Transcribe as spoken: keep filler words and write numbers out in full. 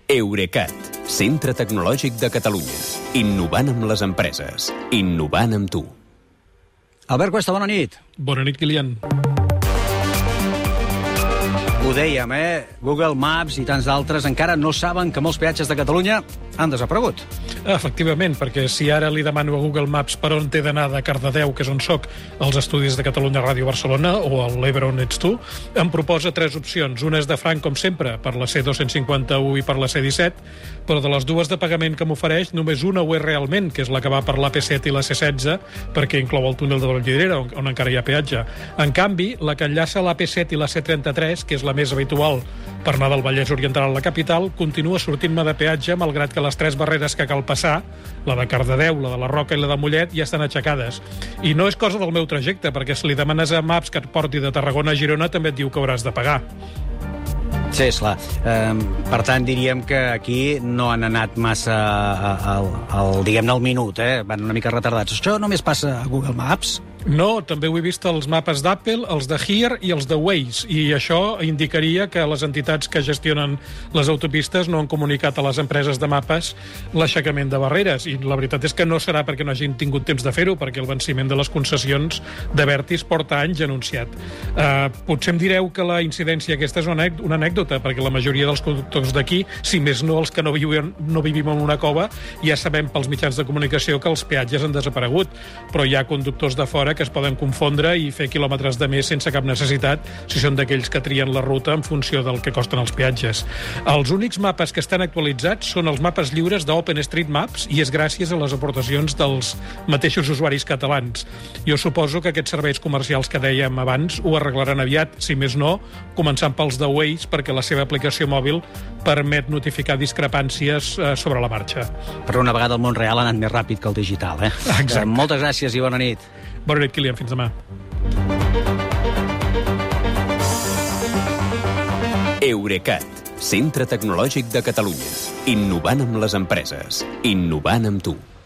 Eurecat, centre tecnològic de Catalunya. Innovant amb les empreses. Innovant amb tu. Albert Cuesta, bona nit. Bona nit, Kilian. Ho dèiem, eh? Google Maps i tants d'altres encara no saben que molts peatges de Catalunya han desaparegut. Efectivament, perquè si ara li demano a Google Maps per on t'he d'anar de Cardedeu, que és on soc, als estudis de Catalunya Ràdio Barcelona, o al l'Ebre on ets tu, em proposa tres opcions. Una és de franc, com sempre, per la C dos-cents cinquanta-u i per la C disset, però de les dues de pagament que m'ofereix, només una ho és realment, que és la que va per l'A P set i la C setze, perquè inclou el túnel de Vallvidrera, on, on encara hi ha peatge. En canvi, la que enllaça l'A P set i la C trenta-tres, que és la més habitual per anar del Vallès Oriental a la capital, continua sortint-me de peatge, malgrat que les tres barreres que cal passar, la de Cardedeu, la de la Roca i la de Mollet, ja estan aixecades. I no és cosa del meu trajecte, perquè si li demanes a Maps que et porti de Tarragona a Girona, també et diu que hauràs de pagar. Sí, esclar. Um, per tant, diríem que aquí no han anat massa al, al, diguem-ne, al minut, eh? Van una mica retardats. Això només passa a Google Maps? No, també ho he vist als mapes d'Apple, els de Here i els de Waze, i això indicaria que les entitats que gestionen les autopistes no han comunicat a les empreses de mapes l'aixecament de barreres, i la veritat és que no serà perquè no hagin tingut temps de fer-ho, perquè el venciment de les concessions de Vertis porta anys anunciat. Uh, potser em direu que la incidència aquesta és una anècdota, perquè la majoria dels conductors d'aquí, si més no els que no vivim, no vivim en una cova, ja sabem pels mitjans de comunicació que els peatges han desaparegut, però hi ha conductors de fora que es poden confondre i fer quilòmetres de més sense cap necessitat si són d'aquells que trien la ruta en funció del que costen els peatges. Els únics mapes que estan actualitzats són els mapes lliures d'OpenStreetMaps i és gràcies a les aportacions dels mateixos usuaris catalans. Jo suposo que aquests serveis comercials que dèiem abans ho arreglaran aviat, si més no, començant pels de Waze, perquè la seva aplicació mòbil permet notificar discrepàncies eh, sobre la marxa. Per una vegada el món real ha anat més ràpid que el digital, eh? Exacte. Eh, moltes gràcies i bona nit. Bona nit, Kilian. Fins demà. Eurecat, centre tecnològic de Catalunya. Innovant amb les empreses. Innovant amb tu.